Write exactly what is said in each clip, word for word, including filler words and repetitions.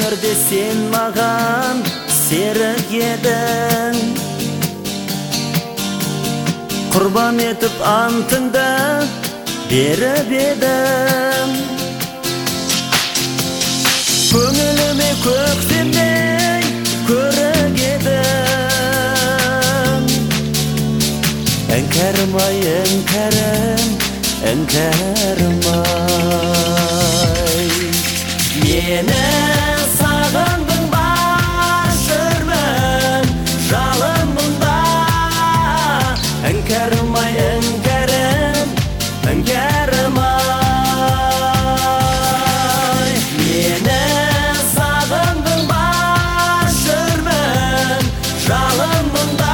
өмірде сен маған серік едің, құрбан етіп антыңды беріп едім. Көңіліме көктемдей көрік едің. Іңкәрім ай, іңкәрім, іңкәрім ай. Мені сағындың ба жүрмін жалынымда. Іңкәрім ай, іңкәрім, іңкәрім ай. Мені сағындың ба жүрмін жалынымда.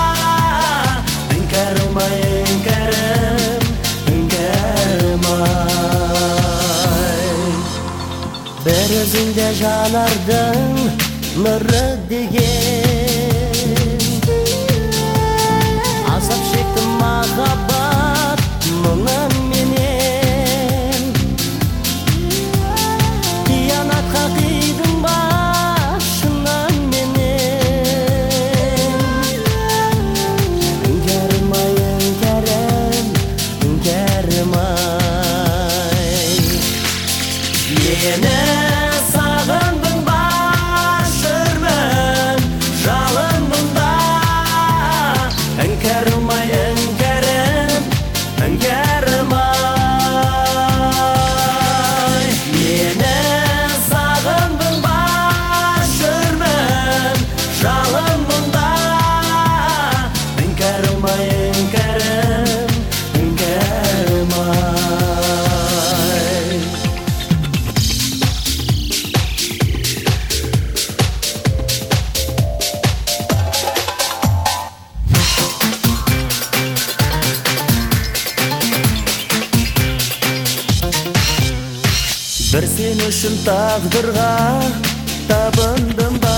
Іңкәрім ай, іңкәрім, іңкәрім ай. Бір өзіңде жанардың нұры деген, азап шектім махаббат мұңын менен. Қиянатқа қидың ба шыннан менен. Іңкәрім ай, іңкәрім, іңкәрім ай. Мені сағындың ба жүрмін жалынымда. Іңкәрім ай, іңкәрім, іңкәрім ай. Мені сағындың ба жүрмін жалынымда. Іңкәрім ай, іңкәрім, іңкәрім ай. Бір сен үшін тағдырға табындым ба.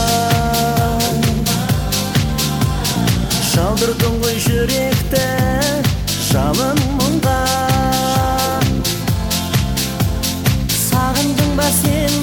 Шалдырдың ғой жүректі жалын мұңға. Сағындың ба сен